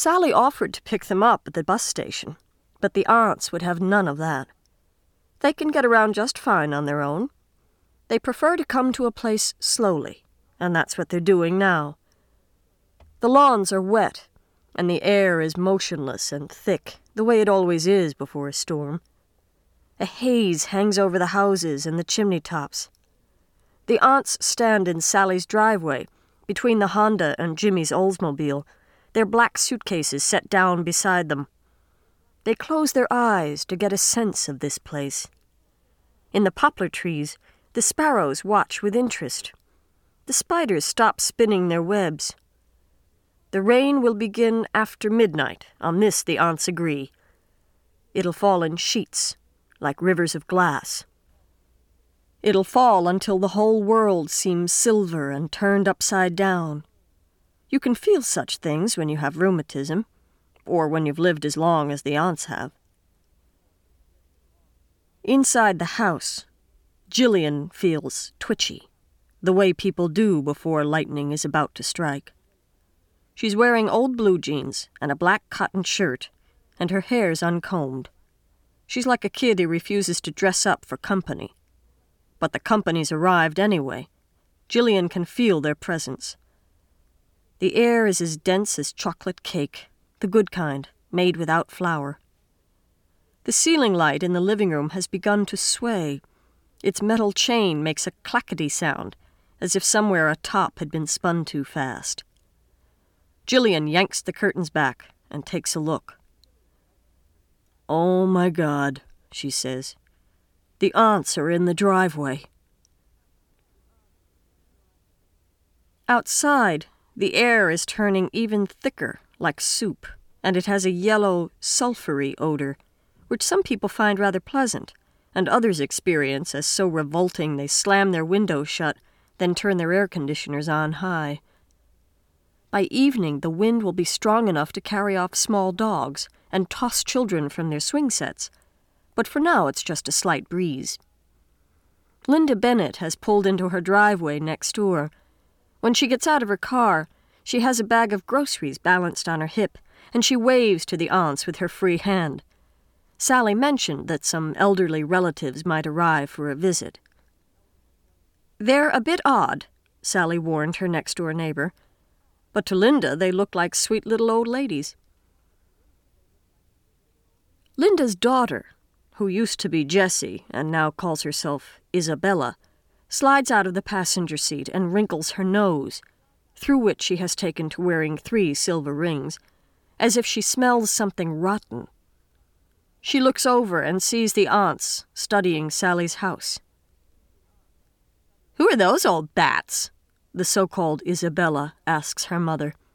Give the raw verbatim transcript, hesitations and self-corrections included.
Sally offered to pick them up at the bus station, but the aunts would have none of that. They can get around just fine on their own. They prefer to come to a place slowly, and that's what they're doing now. The lawns are wet, and the air is motionless and thick, the way it always is before a storm. A haze hangs over the houses and the chimney tops. The aunts stand in Sally's driveway, between the Honda and Jimmy's Oldsmobile, their black suitcases set down beside them. They close their eyes to get a sense of this place. In the poplar trees, the sparrows watch with interest. The spiders stop spinning their webs. The rain will begin after midnight, on this the aunts agree. It'll fall in sheets, like rivers of glass. It'll fall until the whole world seems silver and turned upside down. You can feel such things when you have rheumatism, or when you've lived as long as the aunts have. Inside the house, Gillian feels twitchy, the way people do before lightning is about to strike. She's wearing old blue jeans and a black cotton shirt, and her hair's uncombed. She's like a kid who refuses to dress up for company. But the company's arrived anyway. Gillian can feel their presence. The air is as dense as chocolate cake, the good kind, made without flour. The ceiling light in the living room has begun to sway. Its metal chain makes a clackety sound, as if somewhere a top had been spun too fast. Gillian yanks the curtains back and takes a look. "Oh, my God," she says. "The aunts are in the driveway." Outside, the air is turning even thicker, like soup, and it has a yellow, sulphury odor, which some people find rather pleasant, and others experience as so revolting they slam their windows shut, then turn their air conditioners on high. By evening, the wind will be strong enough to carry off small dogs and toss children from their swing sets, but for now it's just a slight breeze. Linda Bennett has pulled into her driveway next door. When she gets out of her car, she has a bag of groceries balanced on her hip, and she waves to the aunts with her free hand. Sally mentioned that some elderly relatives might arrive for a visit. "They're a bit odd," Sally warned her next-door neighbor, but to Linda they look like sweet little old ladies. Linda's daughter, who used to be Jessie and now calls herself Isabella, slides out of the passenger seat and wrinkles her nose, through which she has taken to wearing three silver rings, as if she smells something rotten. She looks over and sees the aunts studying Sally's house. "Who are those old bats?" the so-called Isabella asks her mother.